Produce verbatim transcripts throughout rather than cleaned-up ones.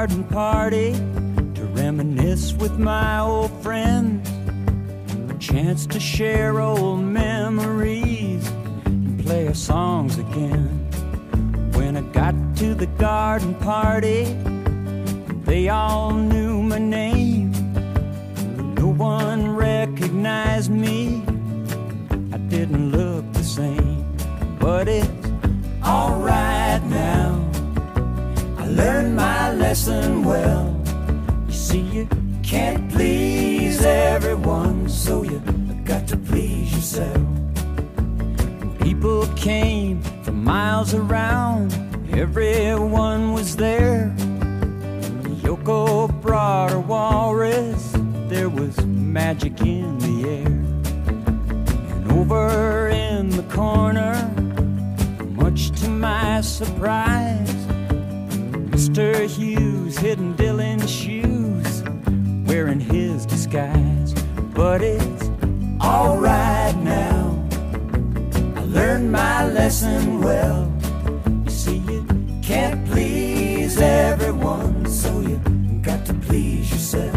garden party to reminisce with my old friends. A chance to share old memories and play our songs again. When I got to the garden party, they all knew my name. No one recognized me. I didn't look the same, but it's alright now. I learned my lesson well. You see, you can't please everyone, so you got to please yourself. People came from miles around, everyone was there. Yoko brought her walrus, there was magic in the air. And over in the corner, much to my surprise, Mister Hughes hidden Dylan's shoes, wearing his disguise. But it's alright now, I learned my lesson well. You see, you can't please everyone, so you got to please yourself.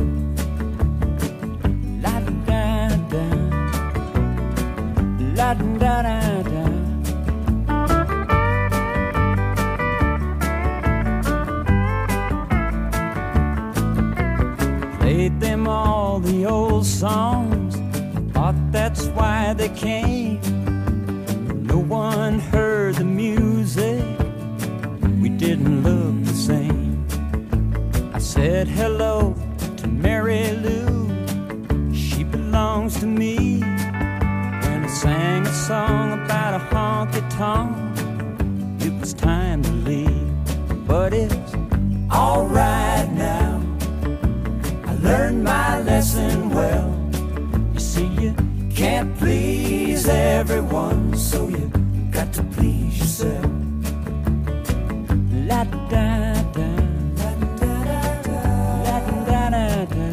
La da da, la da da da. Played them all the old songs, thought that's why they came. No one heard the music, we didn't look the same. I said hello to Mary Lou, she belongs to me. When I sang a song about a honky-tonk, it was time to leave. But it's alright now, I learned my lesson well. You see, you can't please everyone, so you got to please yourself. La da da, la da da, la da da da.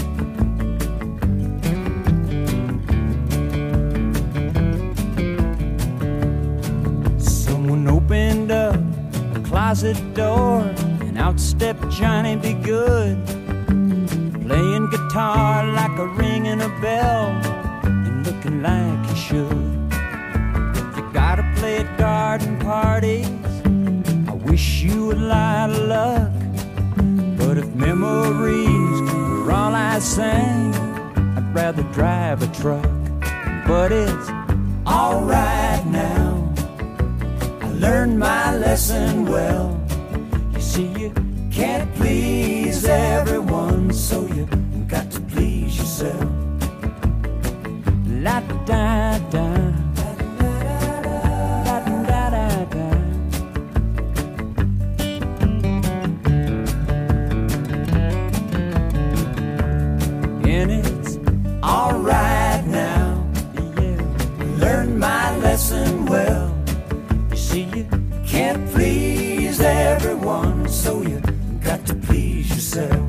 Someone opened up a closet door, and out stepped Johnny B. Good, playing guitar like a ringing a bell, and looking like he should. If you gotta play at garden parties, I wish you a lot of luck. But if memories were all I sang, I'd rather drive a truck. But it's alright now, I learned my lesson well. You see, you can't please everyone, so you got to please yourself. La da da, la da da da. And it's alright now, yeah, learned my lesson well. You see, you can't please everyone, so you got to please yourself.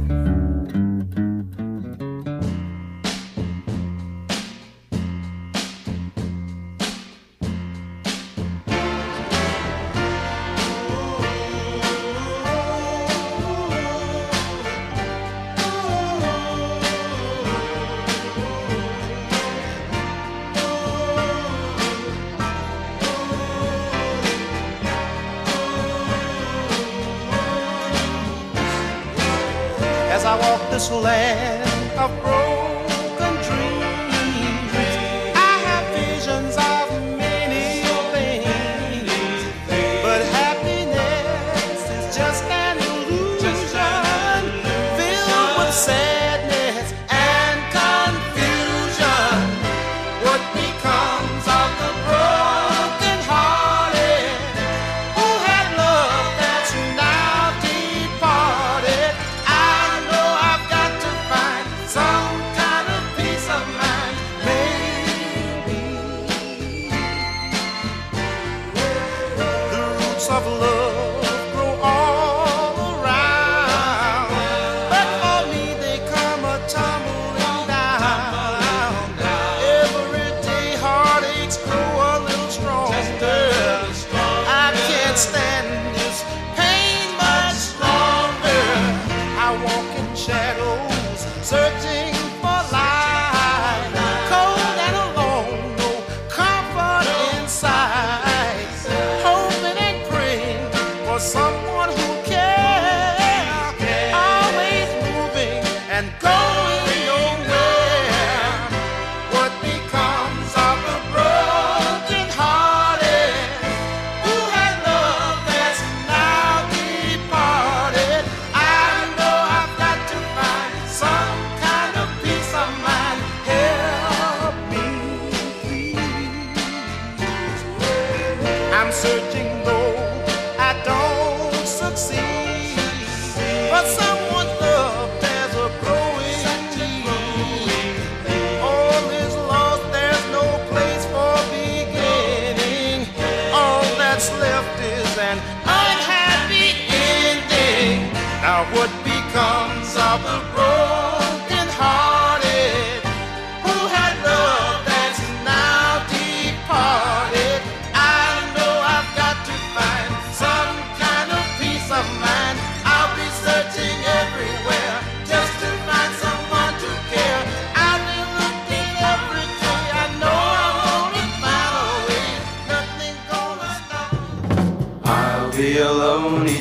As I walk this land of broken dreams, I have visions of many things, but happiness is just an illusion, filled with sadness and confusion. What becomes of the broken hearted who had love that's now departed? Some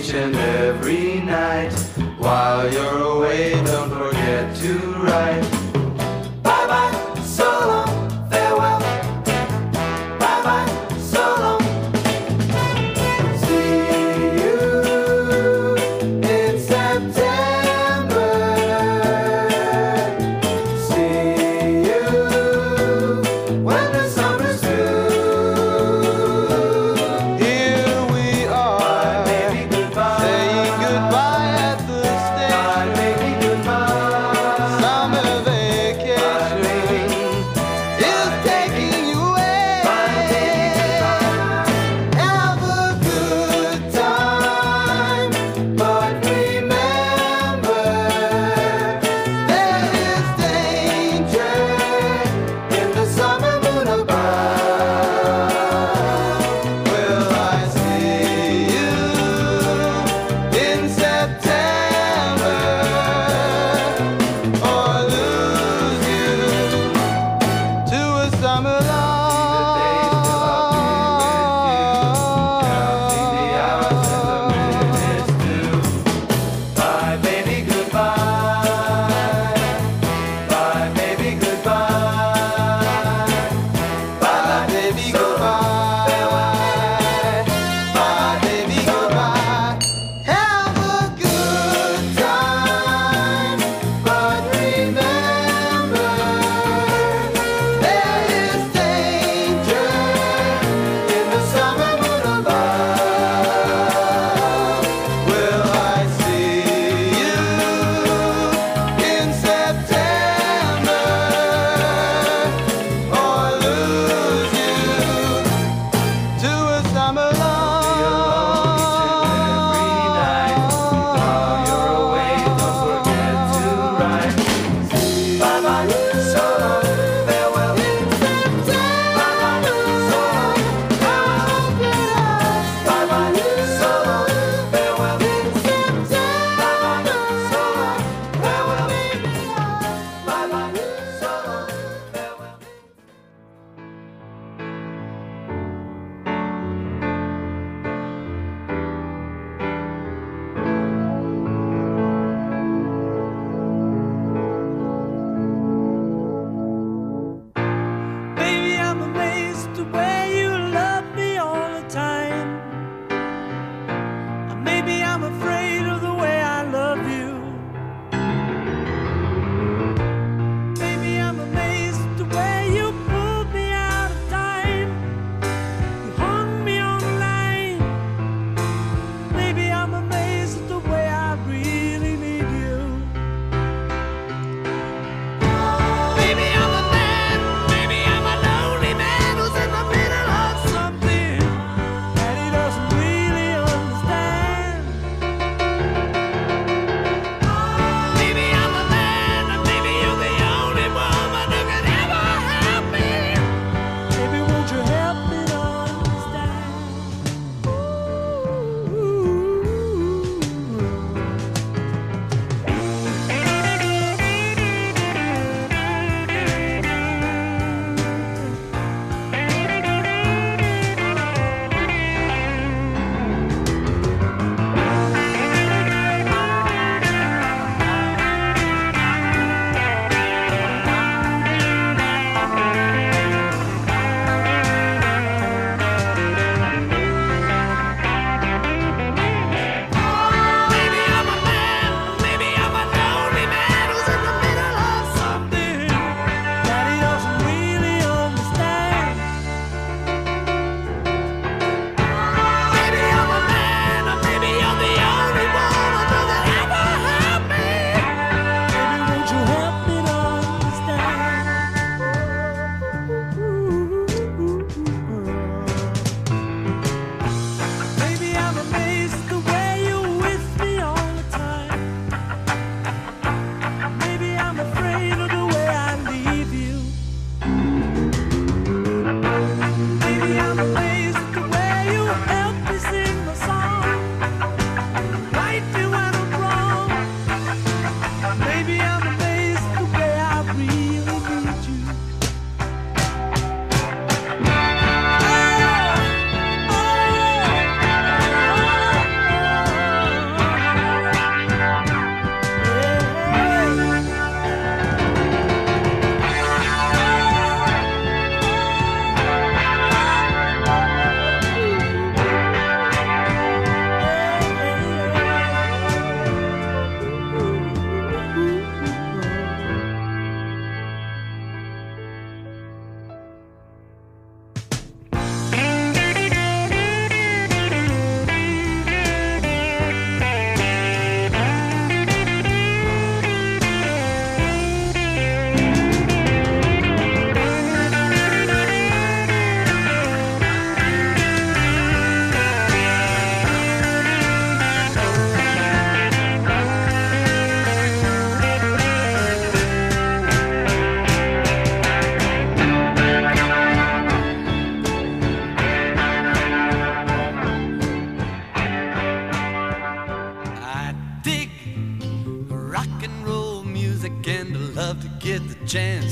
each and every night. While you're away, don't forget to write. Bye bye, so long, farewell. Bye bye, so long. See you in September. See you when the summer's through. Here we are. Bye, baby, goodbye.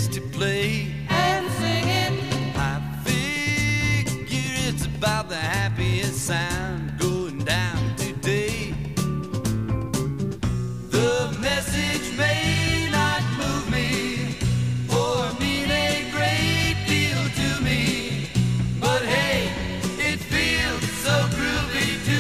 kids to play and sing it. I figure it's about the happiest sound going down today. The message may not move me or mean a great deal to me, but hey, it feels so groovy to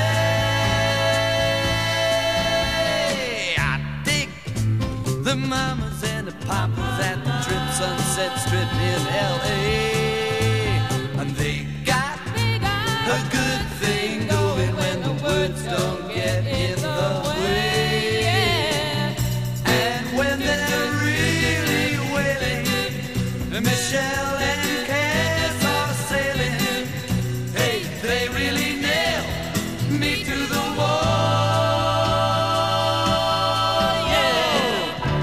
say. I dig the mamas and the papas at the Trip Sunset Strip in L A, and they got a good thing going when the words don't get in the way. And when they're really wailing, Michelle and Cass are sailing. Hey, they really nail me to the wall. Yeah.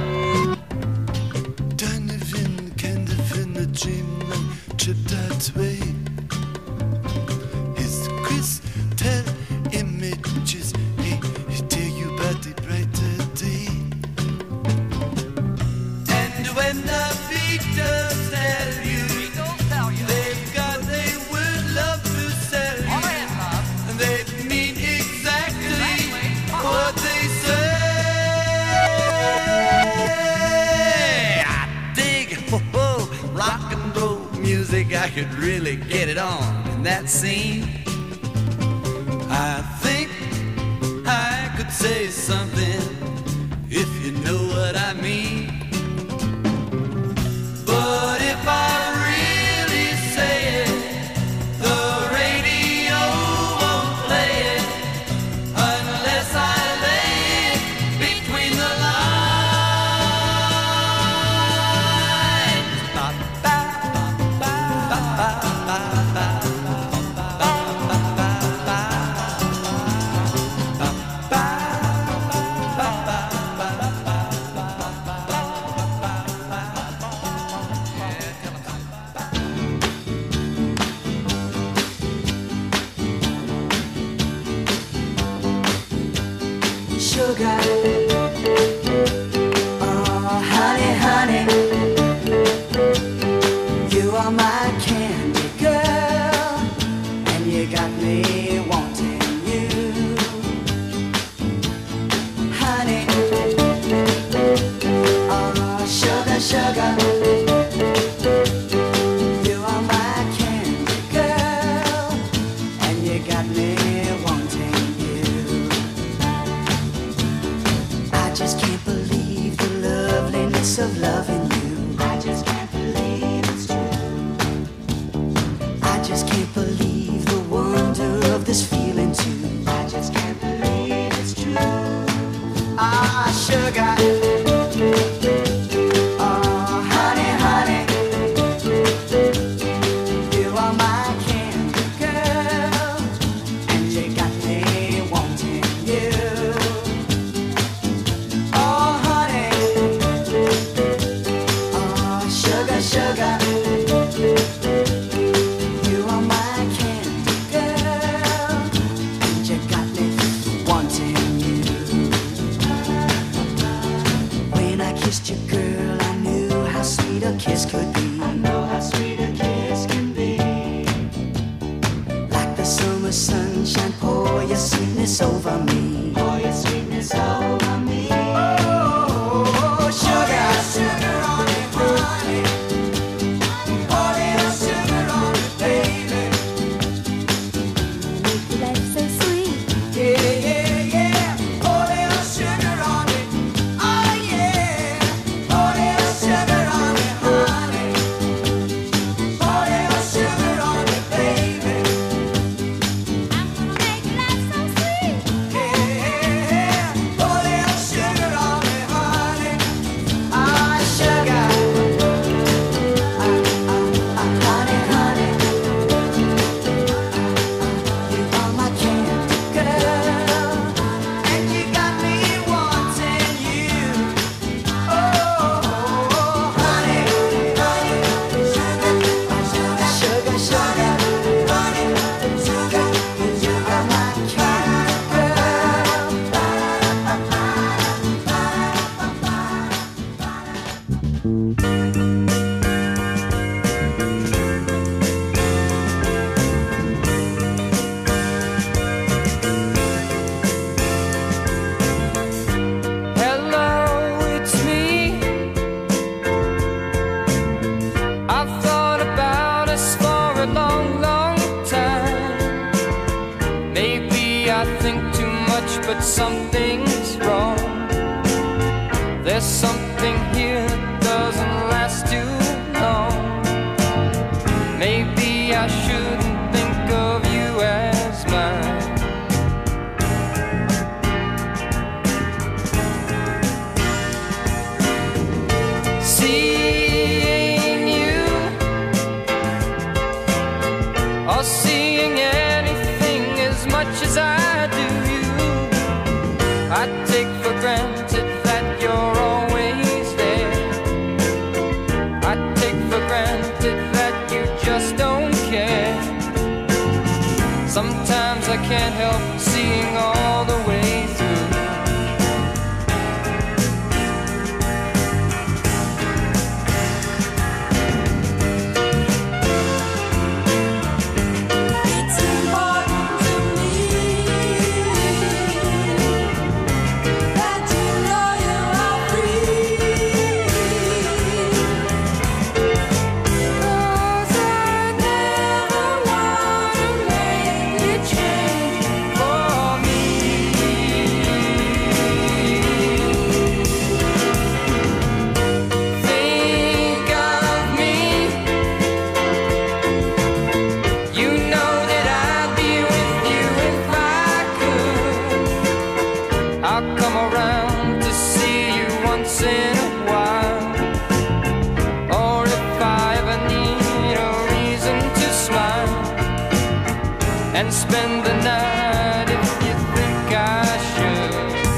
Deine Wind kind of in a dream and trip that way. His crystal images, he, he tell you about the brighter day. And when the beaters tell you they've got a word love to sell you, and they mean exactly what they say. I dig oh, rock and roll music. I could really get it on in that scene. I think I could say something if you know what I mean. But if I really say it, the radio won't play it unless I lay it between the lines. Ba, ba, ba, ba, ba, ba, ba, ba, ba, ba, ba, Sugar, oh honey, honey, you are my candy girl, and you got me wanting you, honey, oh sugar, sugar, you are my candy girl, and you got me wanting you. I just can't believe the loveliness of loving you. I just can't believe it's true. I just can't believe the wonder of this feeling too. I just can't believe it's true. Ah, sugar. Oh, honey, honey. You are my candy girl, and you got me wanting you. Oh, honey, oh, sugar, sugar, you are my candy girl, and you got me wanting you. When I kissed you, girl, I knew how sweet a kiss could be. I know how sweet a kiss can be. Like the summer sunshine, pour your sweetness over me. Pour your sweetness over me. Oh, sugar, sugar on it, honey. Pour little sugar on it, baby. Make life so sweet. Yeah, yeah, yeah. Pour little sugar on it. Oh, yeah. Pour little sugar on it, honey. something's wrong. There's something here that doesn't last too long. Maybe I shouldn't think of you as mine. Seeing you or seeing anything as much as I do you, I take for granted that you're always there. I take for granted that you just don't care. Sometimes I can't help seeing all the way through. It's important to me that you know you are free. 'Cause I never wanna make you change for me. Think of me. You know that I'd be with you if I could. I'll come around to see you once in a while. Or if I ever need a reason to smile and spend the night if you think I should.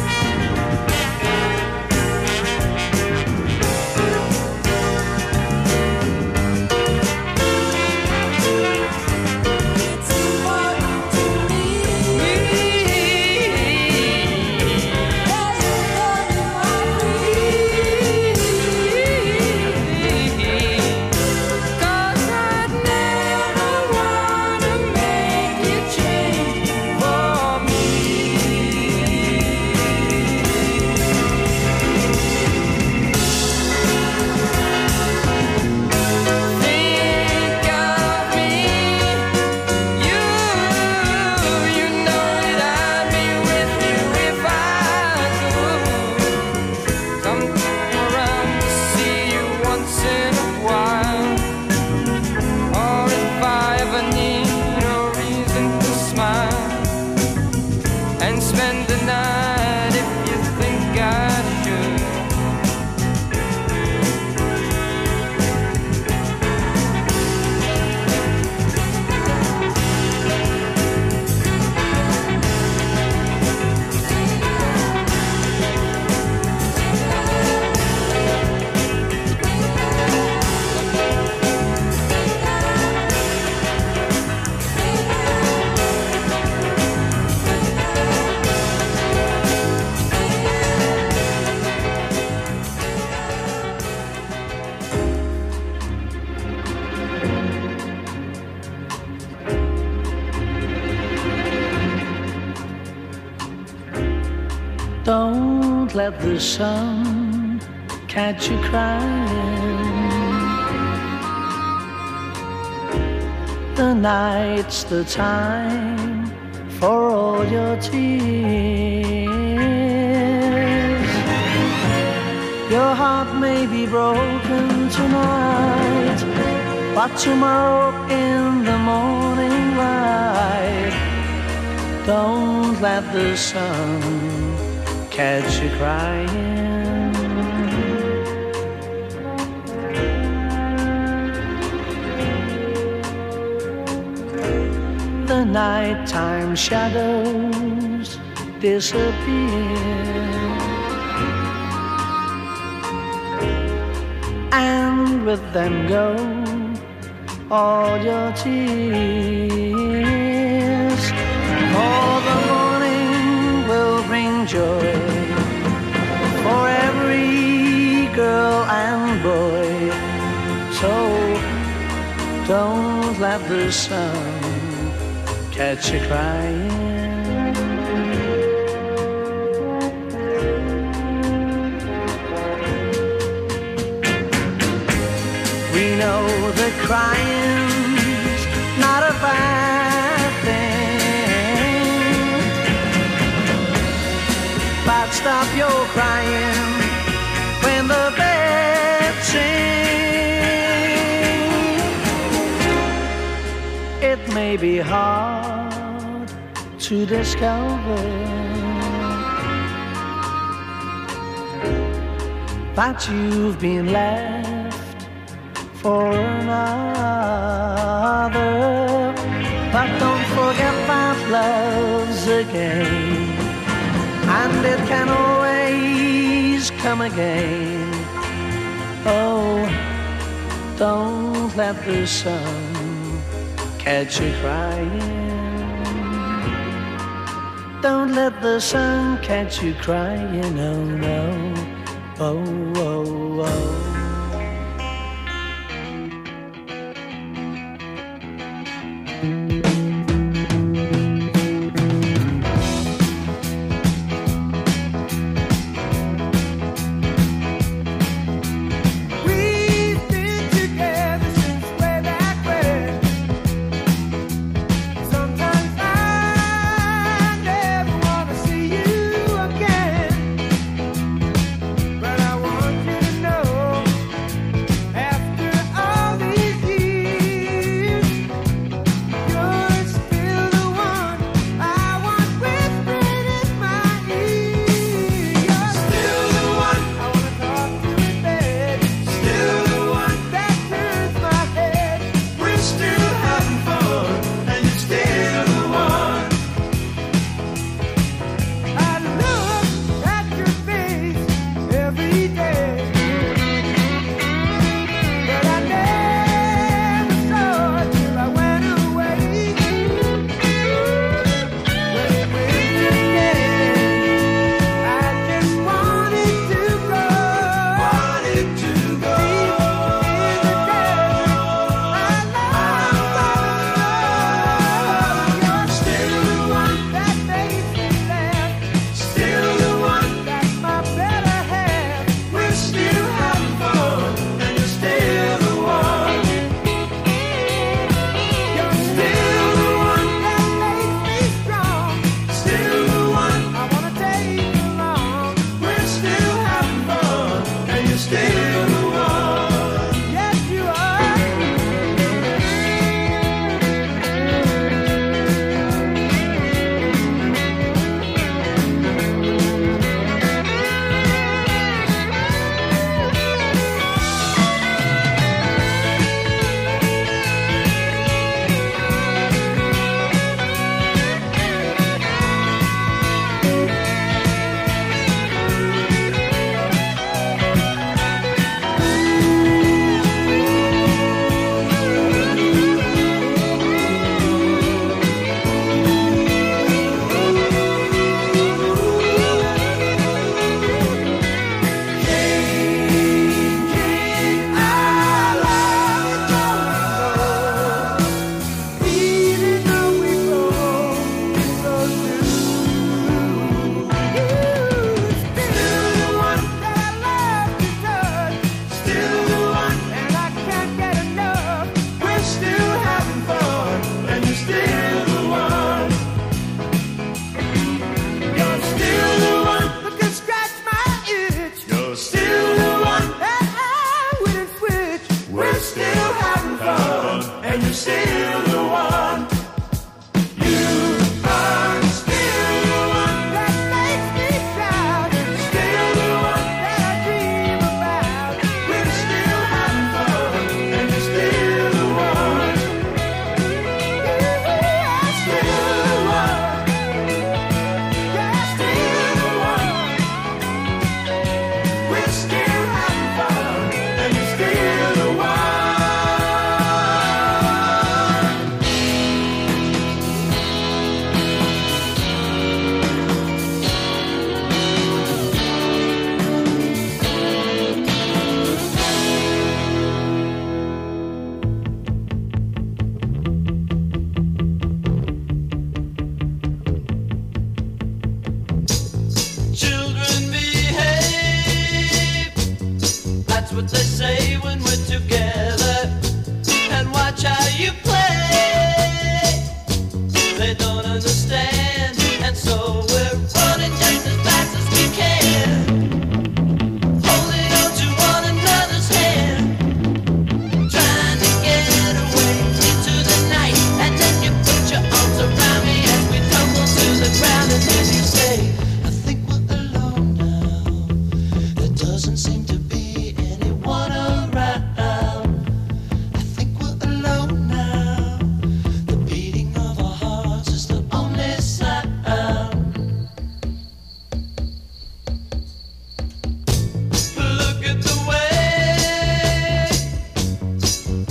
It's important to me that you know you are free. 'Cause I'd never wanna make you change for me. Think of me. You, you know that I'd be with you if I could. Come around to see you once in a while. Or if I ever need a reason to smile and spend the night if you think I should. Don't let the sun catch you crying. The night's the time for all your tears. Your heart may be broken tonight, but tomorrow in the morning light, don't let the sun catch you crying. The nighttime shadows disappear, and with them go all your tears. For the morning will bring joy for every girl and boy. So don't let the sun catch you crying. We know that crying's not a bad thing. stop your crying when the birds sing. It may be hard to discover that you've been left for another, but don't forget that love's a game, and it can always come again. Oh, don't let the sun catch you crying. Don't let the sun catch you crying, oh no, oh, oh, oh.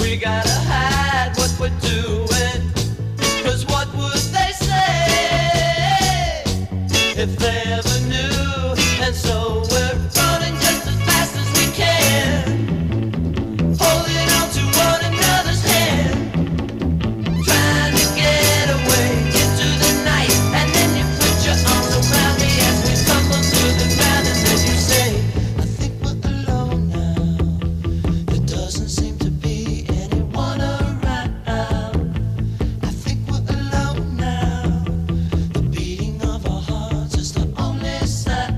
We gotta hide what we're doing, 'cause what would they say if they ever knew? And so we're running just as fast as we can, holding on to one another's hand, trying to get away into the night. And then you put your arms around me as we tumble to the ground, and then you say, I think we're alone now. There doesn't seem to be anyone around. I think we're alone now. The beating of our hearts is the only sound.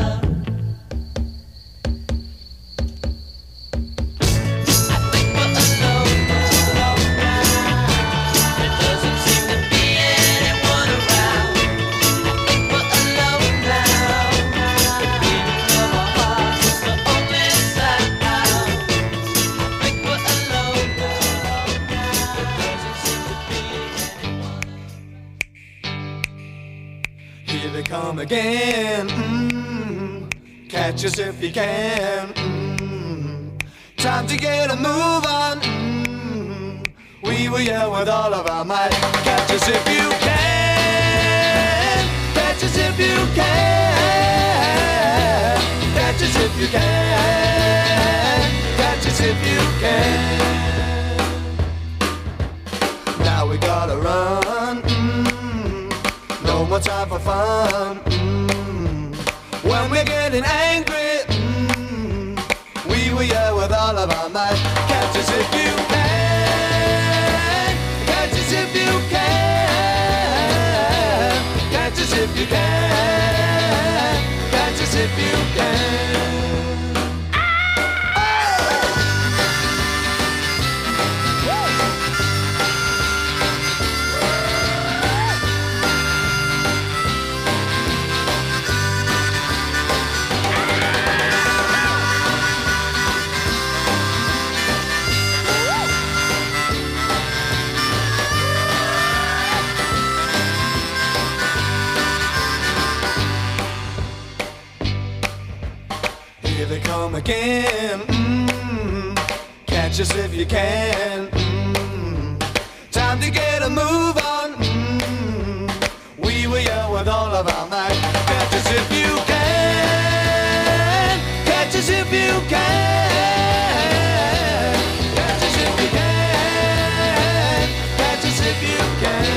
I think we're alone now. There doesn't seem to be anyone around. I think we're alone now. The beating of our hearts is the only sound. I think we're alone now. There doesn't seem to be anyone. Here they come again. Mm. Catch us if you can. Mm. Time to get a move on. Mm. We will yell with all of our might. Catch us if you can. Catch us if you can. Catch us if you can. Catch us if you can. Now we gotta run. Mm. No more time for fun. Mm. When we're getting angry, mm, we will yell with all of our might. Catch us if you can. Catch us if you can. Catch us if you can. Catch us if you can. Here they come again. Mm. Catch us if you can. Mm. Time to get a move on. Mm. We will yell with all of our might. Catch us if you can. Catch us if you can. Catch us if you can. Catch us if you can.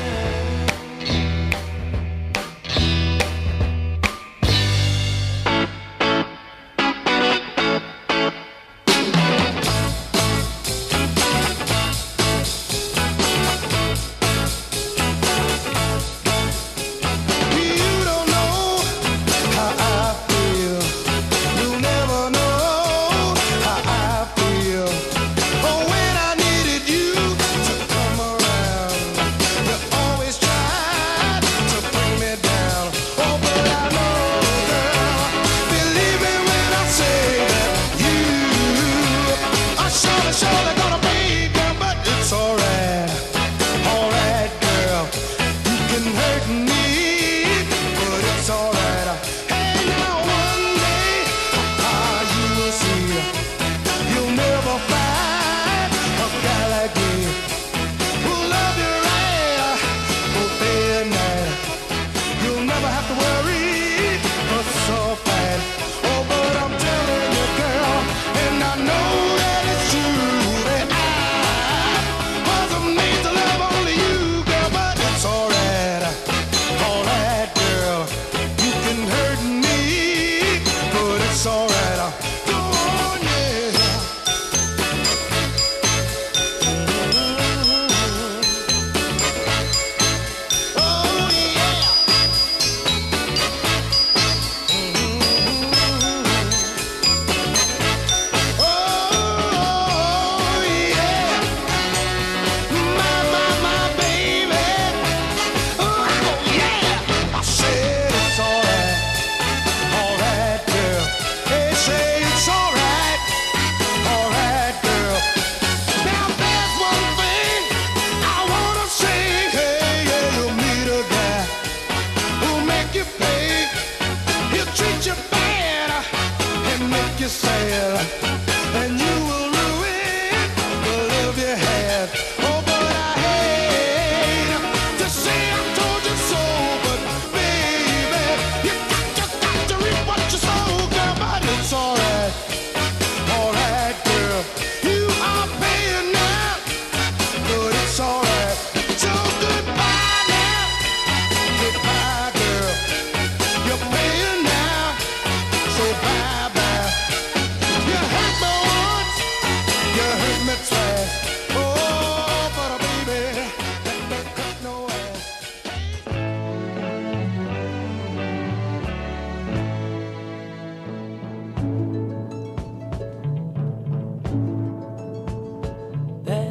You don't know how I feel. You'll never know how I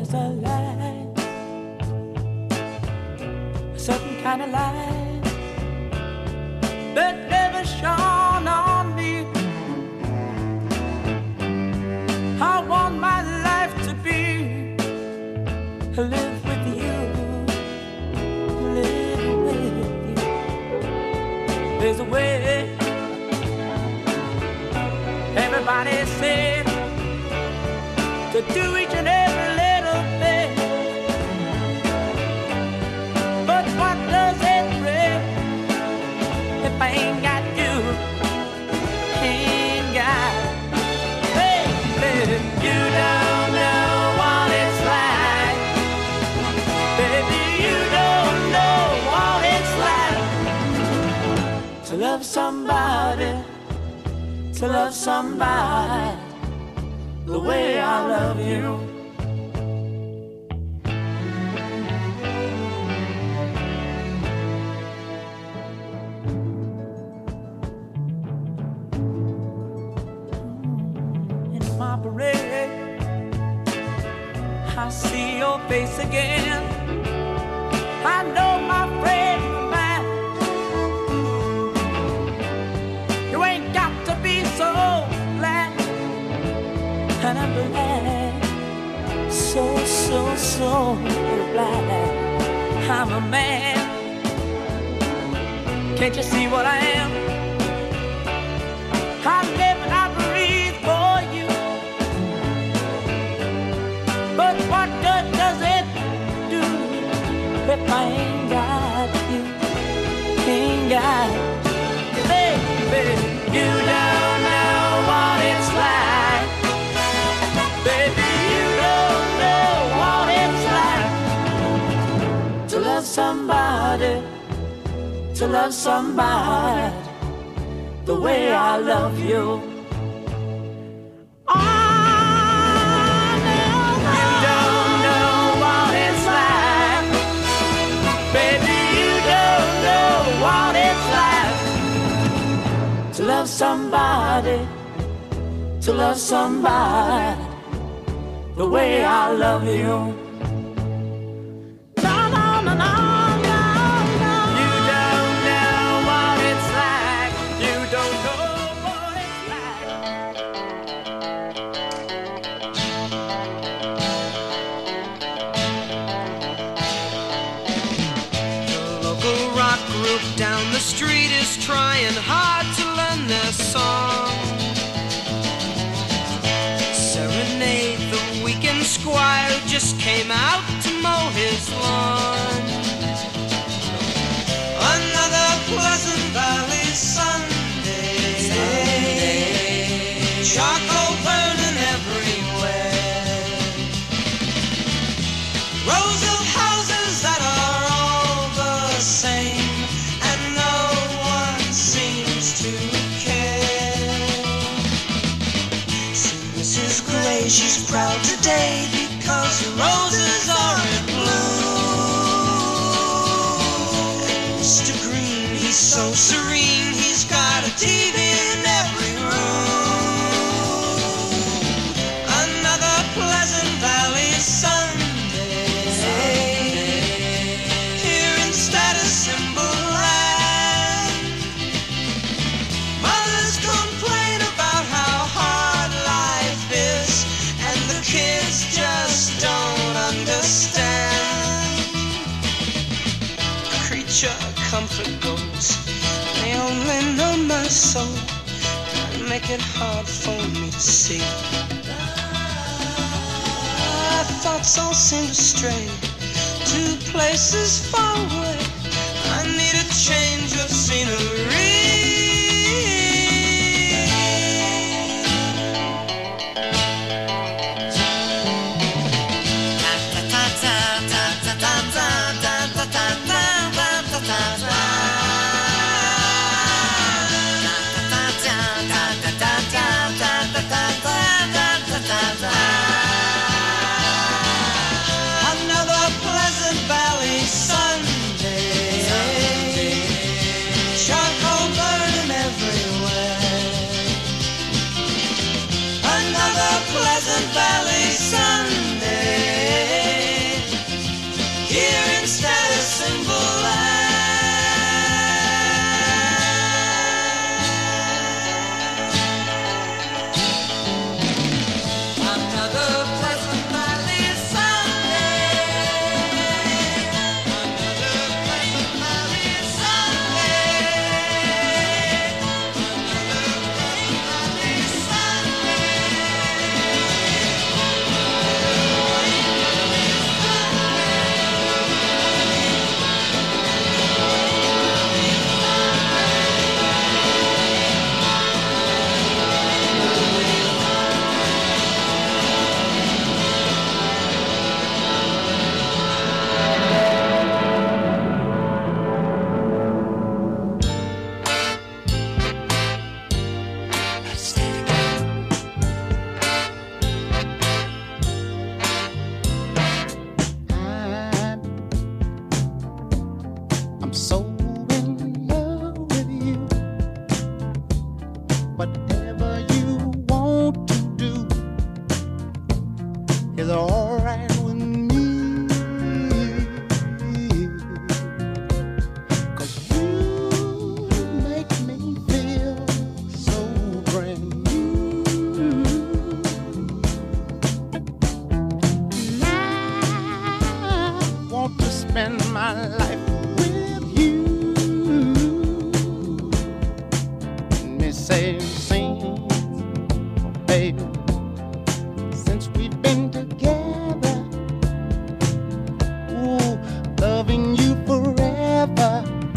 There's a light, a certain kind of light that never shone on me. I want my life to be to live with you, to live with you. There's a way. Everybody said to do each and every little thing, but what does it bring if I ain't got you? Ain't got, baby, you don't know what it's like. Baby, you don't know what it's like to love somebody, to love somebody the way I love you. In my parade, I see your face again. I know my friend of mine. You ain't got to be so glad. And I'm glad, so, so, so glad I'm a man. Can't you see what I am? I live and I breathe for you. But what good does it do if I ain't got you? Ain't got you, baby. You don't know what it's like. Baby, you don't know what it's like to love somebody, to love somebody the way I love you. Oh, no, you don't know what it's like. Baby, you don't know what it's like to love somebody, to love somebody the way I love you. No, no, no, no, no, no. You don't know what it's like. You don't know what it's like. The local rock group down the street is trying hard to learn their song. Serenade the weekend squire who just came out to mow his lawn. Another Pleasant Valley Sunday, Sunday. Charcoal burning everywhere. Rows of houses that are all the same, and no one seems to care. See Missus Gray, she's proud today because the roses are in bloom. And Mister Green, he's so serene, he's got a T V in every room. Another Pleasant Valley Sunday, Sunday. Here in Status Symbol Land. Mothers complain about how hard life is, and the kids just don't understand. Creature comfort goes, they only know my soul and make it hard for me to see. My thoughts all seem to stray to places far away. I need a change of scenery. Another Pleasant Valley Sunday. Sunday. I'm so in love with you. Whatever you want to do is alright with me. 'Cause you make me feel so brand new. And I want to spend my life with you. Me say, sing, baby, since we've been together, ooh, loving you forever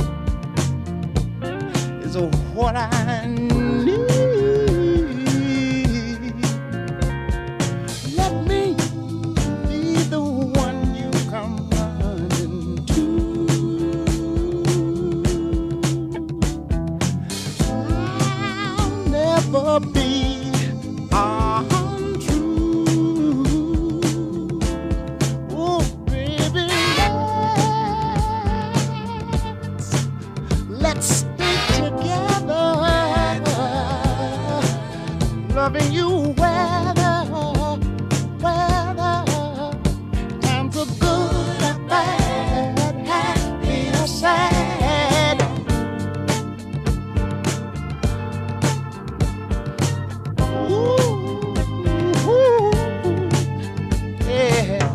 is what I need. Let me be the one you come running to. I'll never be untrue. Oh, baby, let's, let's stay together, loving you weather, weather, times are good or bad, happy or sad. Ooh, ooh, yeah.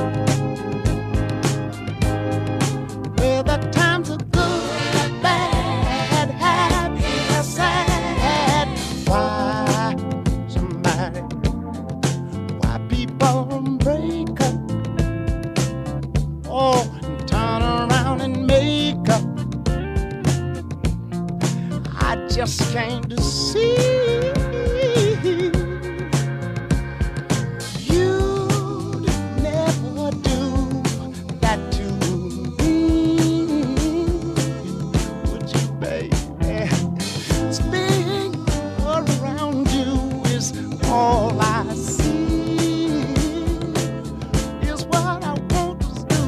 Whether times are good or bad, happy or sad. Why somebody, why people break up? Oh, and turn around and make up. I just came to see you'd never do that to me, would you, baby? Being around you is all I see, is what I want to do.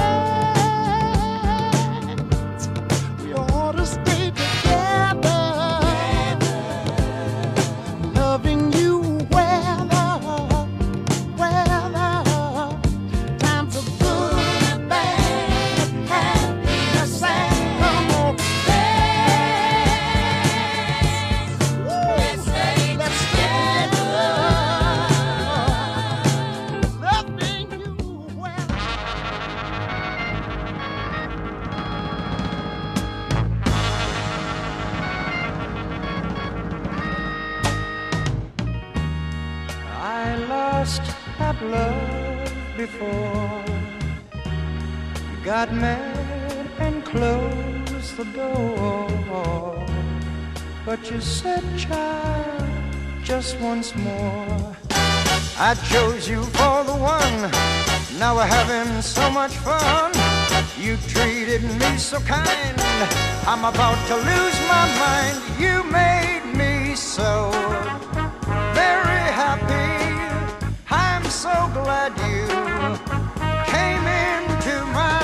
We ought to stay together, loving you weather, weather, times are good and bad, happy or sad. Come on, let's stay together, loving you weather. I lost that love before you got mad and closed the door. But you said, child, just once more. I chose you for the one. Now we're having so much fun. You treated me so kind. I'm about to lose my mind. You made me so very happy. I'm so glad you came into my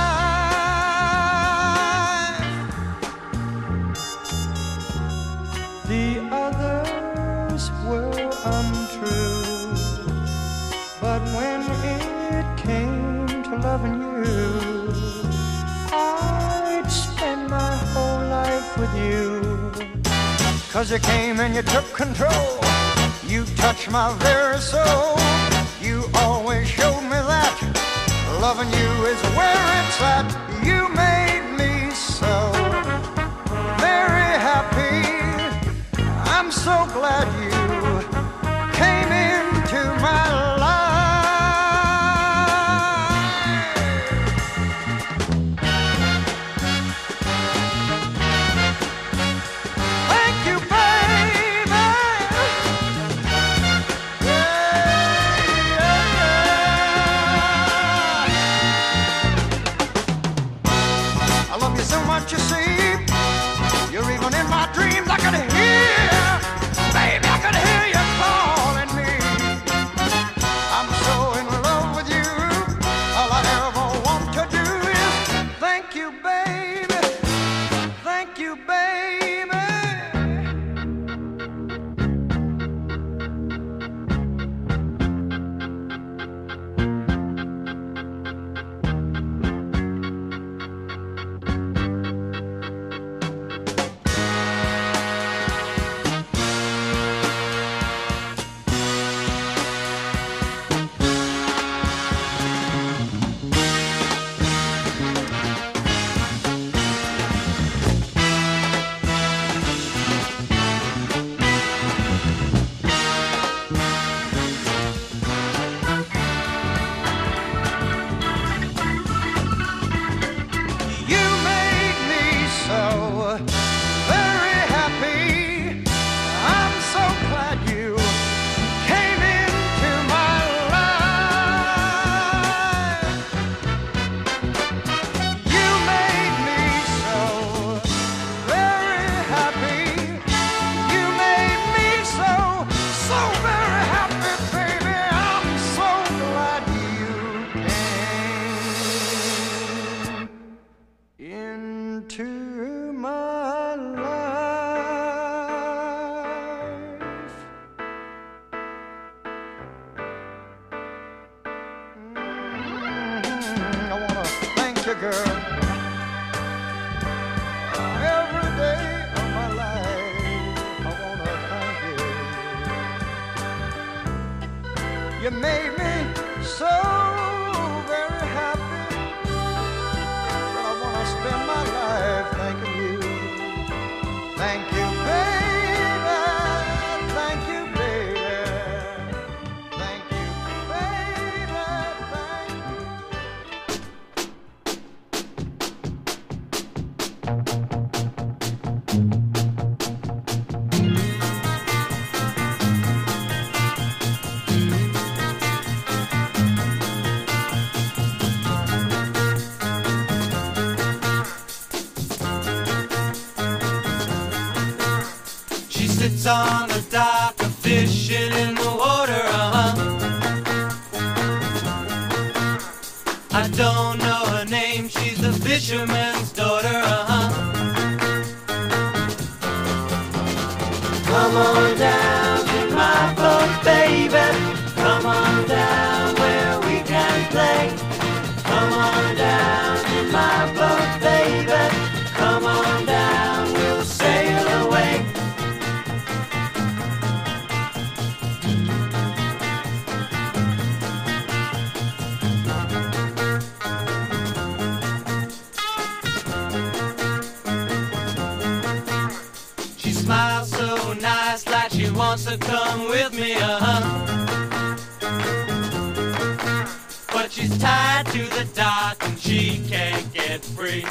life. The others were untrue, but when it came to loving you, I'd spend my whole life with you. 'Cause you came and you took control. You touched my very soul. You always showed me that loving you is where it's at. You made me so very happy. I'm so glad you came into my life. Thank you, baby. Yeah, yeah. girl. Every day of my life, I wanna thank you. You made me so very happy that I wanna spend my life thanking you. Thank you, baby. Thank you, baby. Thank you, baby. Thank She sits on the dock, a fishing in the water, uh-huh. I don't know her name, she's a fisherman's daughter, uh-huh. Come on down to my boat, baby. Come on down where we can play. Come on down to my boat, baby. Come on down, we'll sail away. She smiles so nice, like she wants to come with me, uh-huh. But she's tied to the dock and she can't get free.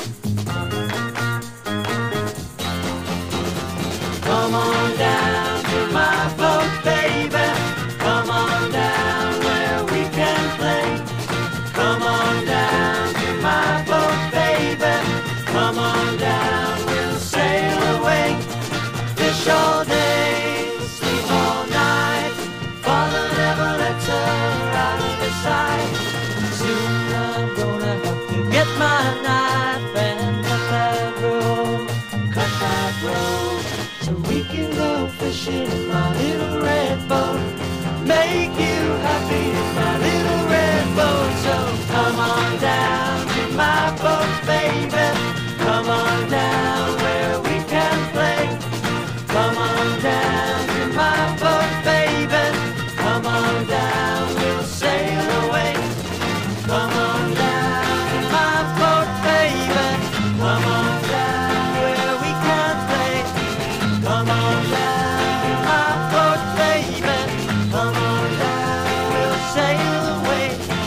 Come on down to my boat, baby. Come on down where we can play. Come on down to my boat, baby. Come on down, we'll sail away. Fish all day, sleep all night. Father never lets her out of his sight. Soon I'm gonna have to get my knife and cut that rope, cut that rope, so we can go fishing in my little red boat. Make you happy in my little red boat. So come on down to my boat, baby. Come on down where we can play. Come on down to my boat, baby. Come on down, we'll sail away. Come on down to my boat, baby. Come on down where we can play. Come on down to my boat, baby. Come on down, we'll sail away.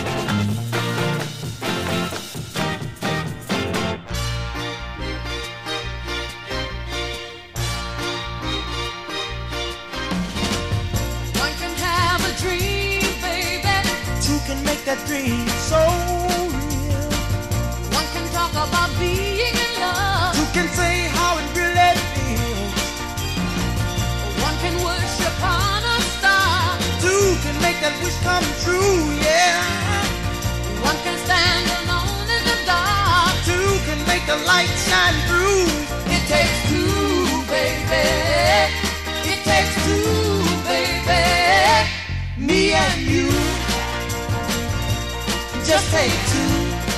One can have a dream, baby. Two can make that dream so real. One can talk about being in love. Two can say how it really feels. One can worship on a star. Two can make that wish come true, yeah. One can stand alone in the dark. Two can make the light shine through. It takes two, baby. It takes two, baby. Me and you, Just take two.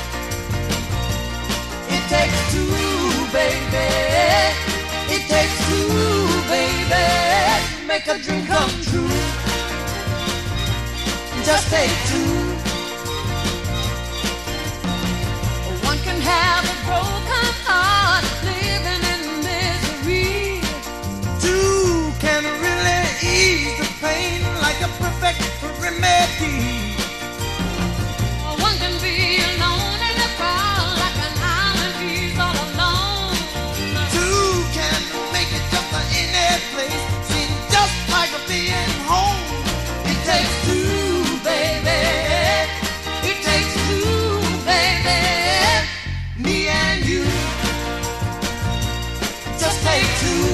It takes two, baby. It takes two, baby. Make a dream come true. Just take two. One can have a broken heart, living in misery. two can really ease the pain like a perfect remedy. One can be alone in the crowd, like an island he's all alone. Two can make it just a any place, seem just like a being home. It takes two, baby. It takes two, baby. Me and you, Just take two.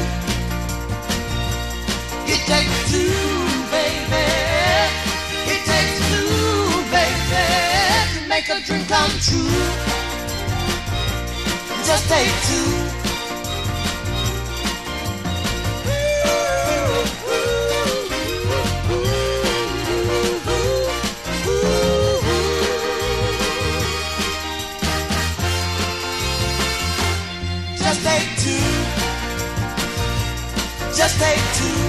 it takes two, Baby, it takes two, baby, to make a dream come true. Just take two. just take two.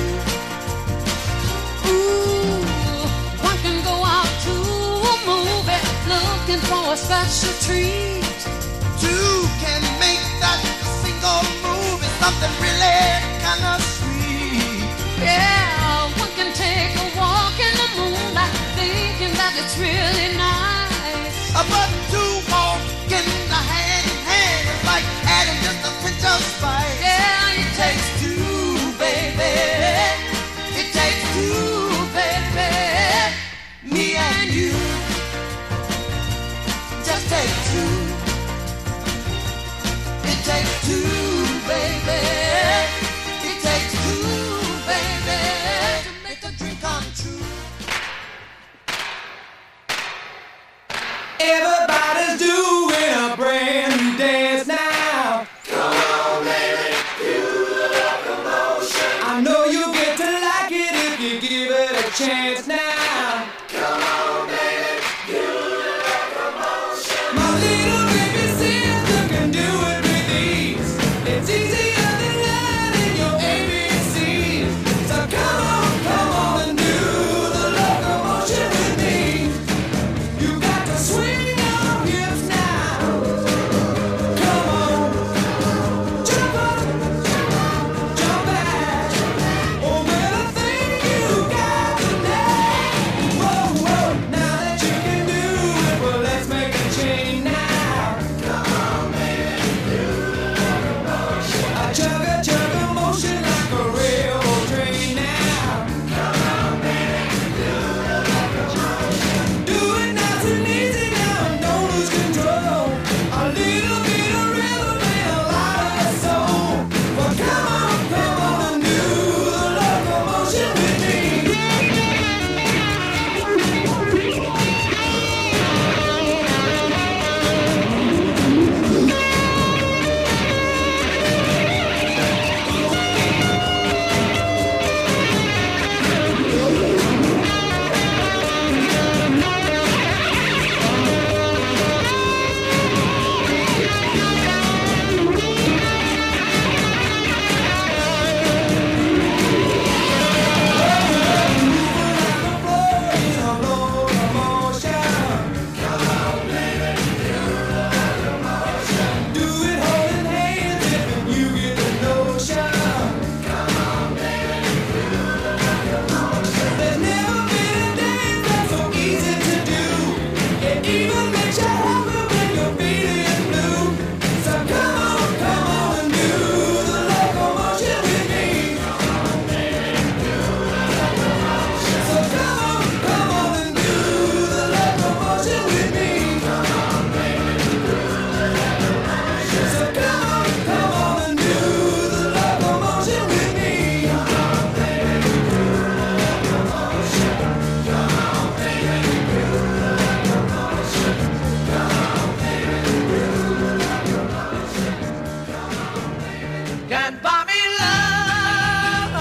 Ooh, one can go out to a movie looking for a special treat. Two can make that single movie something really kind of sweet. Yeah, one can take a walk in the moonlight thinking that it's really nice. Uh, But two walking hand in hand is like adding just a pinch of spice. Yeah, It takes two, baby. It takes two, baby. Me and you. Just take two. It takes two, baby. It takes two, baby, to make a dream come true. Everybody's doing a brand new dance now. Come on, baby, do the locomotion. I know you'll get to like it if you give it a chance now. Come on, baby, do the locomotion. My little baby sister can do it with ease. It's easier than learning your A B Cs. So come on, come on and do the locomotion with me. You got to swing your hips now. Come on, jump up, jump back. Oh, man, I think you got the knack. Whoa, whoa, now that you can do it, well, let's make a change now. Come on, baby, do the locomotion. I chug a chug a motion like a railroad train now. Come on, baby, do the locomotion. Do it nice and easy now and don't lose control. A little bit of rhythm and a lot of soul. Well, come on, come on and do the locomotion with me. Can't buy me love,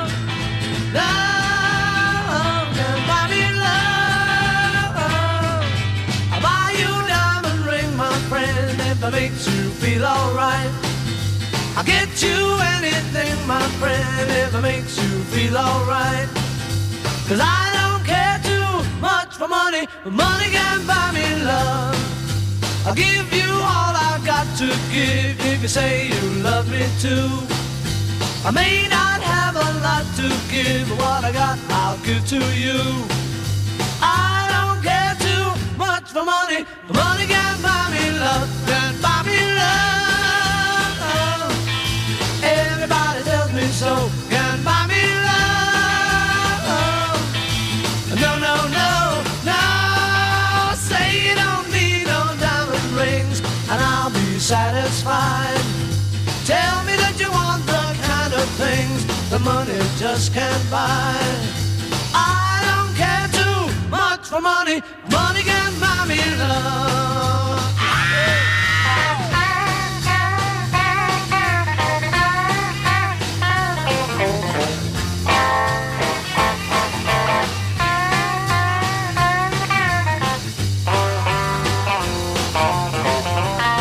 love, can't buy me love. I'll buy you a diamond ring, my friend, if it makes you feel alright. I'll get you anything, my friend, if it makes you feel alright. Cause I don't care too much for money, but money can't buy me love. I'll give you all I've got to give if you say you love me too. I may not have a lot to give, but what I got I'll give to you. I don't care too much for money, but money can't buy me love, can't buy me love. Everybody tells me so, can't buy me love. No, no, no, no, say you don't need no diamond rings and I'll be satisfied. Tell me that you want the kind of things the money just can't buy. I don't care too much for money, money can't buy me love.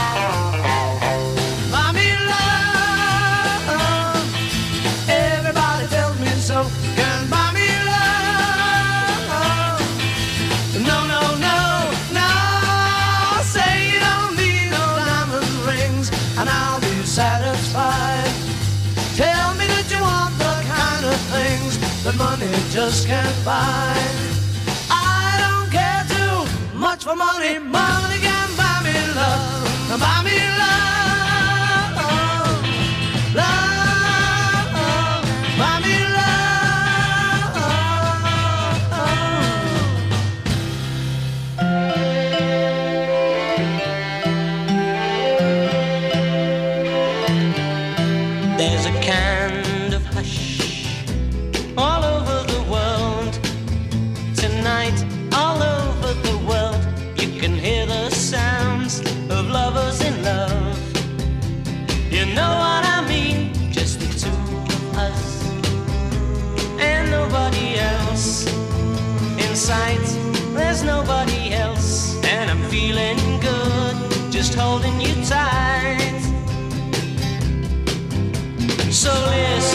Buy me love. Everybody that money just can't buy. I don't care too much for money. Money can buy me love, buy me love, love, buy me love. There's a kind of hush all over the world tonight, all over the world. You can hear the sounds of lovers in love. You know what I mean? Just the two of us and nobody else. In sight, there's nobody else, and I'm feeling good, just holding you tight. So listen.